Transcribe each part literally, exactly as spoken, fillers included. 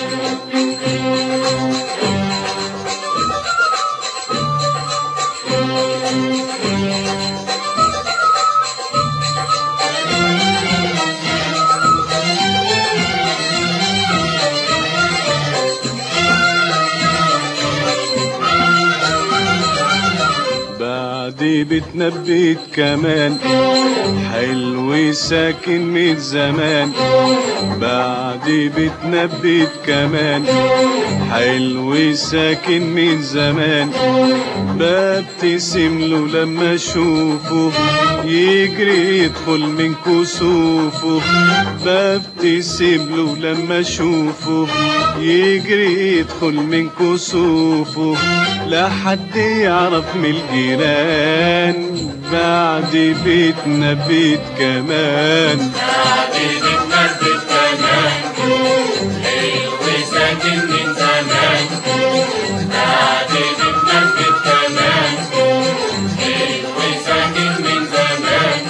بعد بيتنا بيت كمان حلو ساكن من زمان. بعد بيتنا بيت كمان حلو ساكن من زمان. ببتسم له لما اشوفه يجري يدخل من كسوفه. ببتسم له لما اشوفه يجري يدخل من كسوفه. لا حد يعرف من الجيران بعد بيتنا بيت كمان. بعد بيتنا بيت كمان حلو ساكن من زمان. بعد بيتنا بيت كمان حلو ساكن من زمان.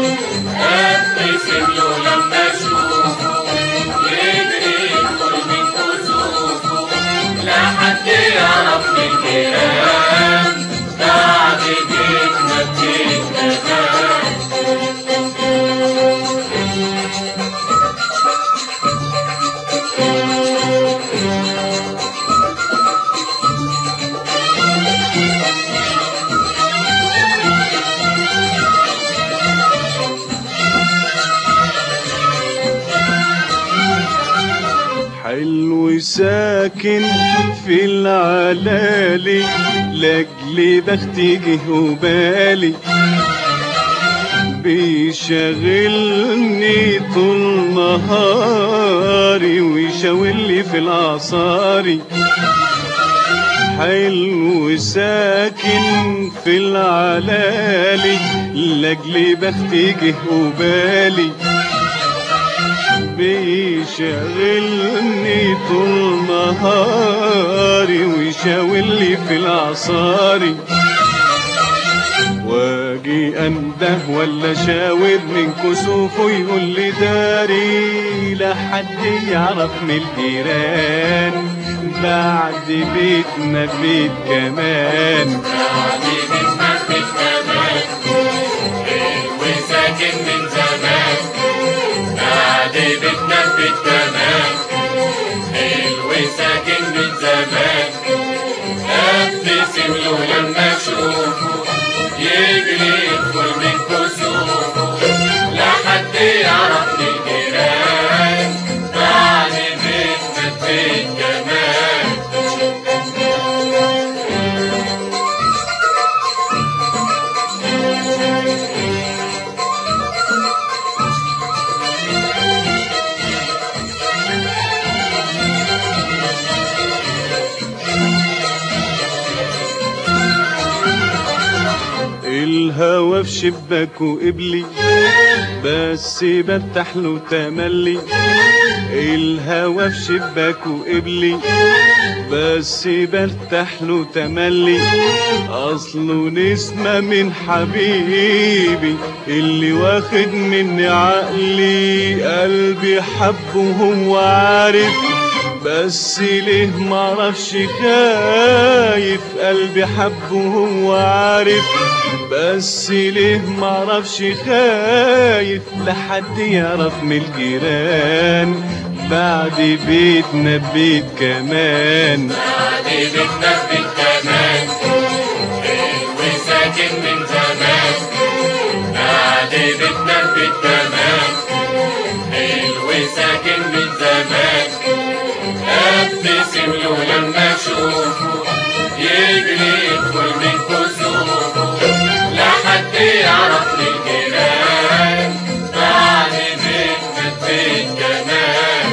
ابتسم له لما اشوفه يجري يدخل من كسوفه. لا حد يعرف من الجيران بعد بيتنا بيت كمان. حلو ساكن في العلالي لاجلي بختي جه وبالي. بيشغلني طول نهاري ويشاولي في العصاري. حلو ساكن في العلالي لاجلي بختي جه وبالي. بيشغلني طول نهاري ويشاولي في العصاري. واجي انده ولا شاور من كسوفه يقول لي داري. لا حد يعرف من الجيران بعد بيتنا بيت كمان. بعد بيتنا بيت كمان حلو ساكن من زمان. بعد بيتنا بيت كمان حلو ساكن من زمان. ابتسم له لما اشوفه يجري يدخل من كسوفه. لا حد يعرف من الجيران بعد بيتنا بيت كمان. الهوا في شباكه قبلي بس بفتح له تملي. الهوا في شباكه قبلي بس بفتح له تملي. اصله نسمة من حبيبي اللي واخد مني عقلي. قلبي حبه وهو عارف بس ليه معرفش خايف. قلبي حبه وهو عارف بس ليه معرفش خايف. لحد يعرف من الجيران بعد بيتنا بيت كمان. بعد بيتنا بيت كمان حلو ساكن من زمان. بعد بيتنا بيت كمان حلو ساكن من زمان. ابتسم له لما اشوفه يجري يدخل من كسوفه. لا حد يعرف من الجيران بعد بيتنا بيت كمان.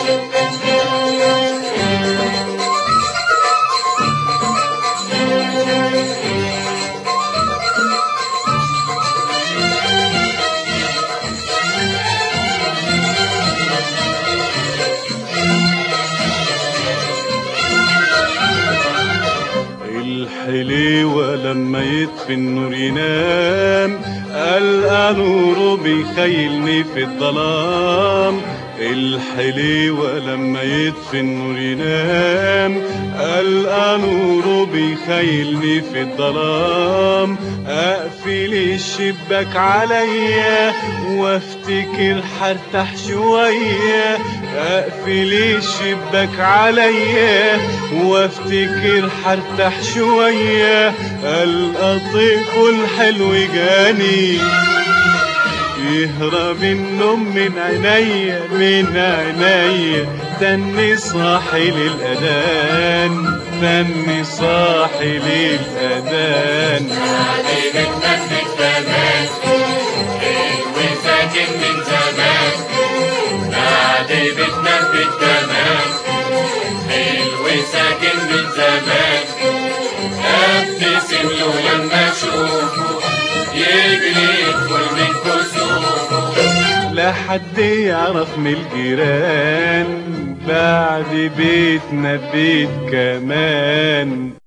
الحليوة لما يطفي النور ينام ألقى نوره بيخيلني في الظلام. الحليوة لما يطفي النور ينام ألقى نوره بيخيلني في الظلام، أقفل الشباك عليا وافتكر هرتاح شوية، أقفل الشباك عليا وافتكر هرتاح شوية، ألقى طيفه الحلو جاني يهرب النوم من عينيا من عينيا، تاني صاحي للأذان تاني صاحي للأذان. نادي بتنفذ زمان وساكن من زمان، نادي بتنفذ زمان وساكن من زمان، ابتسم له لما اشوفه يجري يدخل من كسوفه، لا حد يعرف من الجيران بعد بيتنا بيت كمان.